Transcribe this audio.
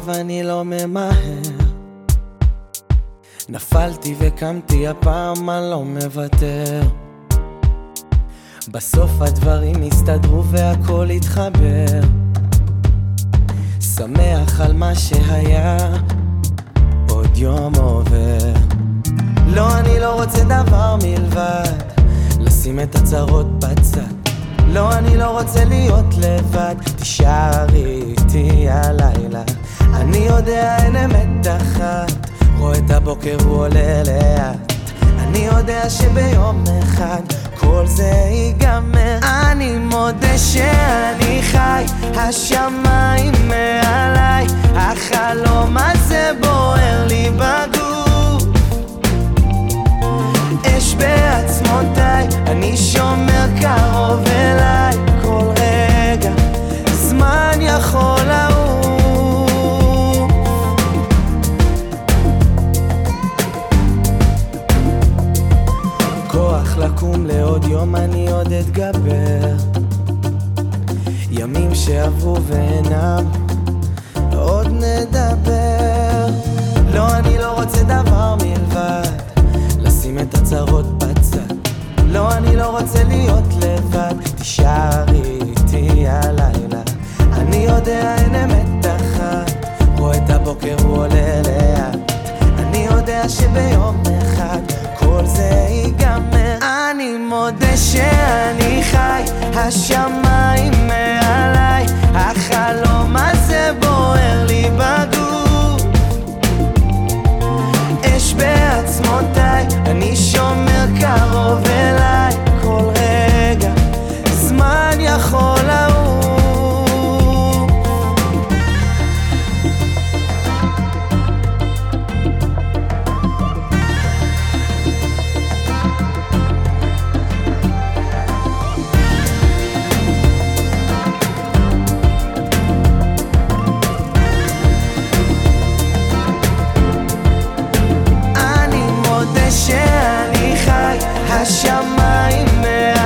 עכשיו אני לא ממהר, נפלתי וקמתי, הפעם אני לא מוותר. בסוף הדברים הסתדרו והכל התחבר, שמח על מה שהיה, עוד יום עובר. לא, אני לא רוצה דבר מלבד לשים את הצרות בצד. לא, אני לא רוצה להיות לבד, תישארי איתי הלילה. אני יודע אין אמת אחת, רואה את הבוקר הוא עולה לאט. אני יודע שביום אחד כל זה ייגמר. אני מודה שאני חי, השמיים מעליי, החלום הזה בוער לי בגוף, אש בעצמותיי, אני שומר קרוב אליי. כל רגע זמן יכול לעוף, כוח לקום לעוד יום, אני עוד אתגבר. ימים שעברו ואינם, עוד נדבר. לא, אני לא רוצה דבר מלבד לשים את הצרות בצד. לא, אני לא רוצה להיות לבד, תישארי איתי הלילה. אני יודע אין אמת אחת, רואה את הבוקר הוא עולה לאט. אני יודע שביום אחד כל זה ייגמר. אני מודה שאני חי, השמיים מעליי, החלום הזה בוער לי בגוף, אש בעצמותיי, אני שומר קרוב אליי. כל רגע זמן יכול לעוף, השמיים מעליי,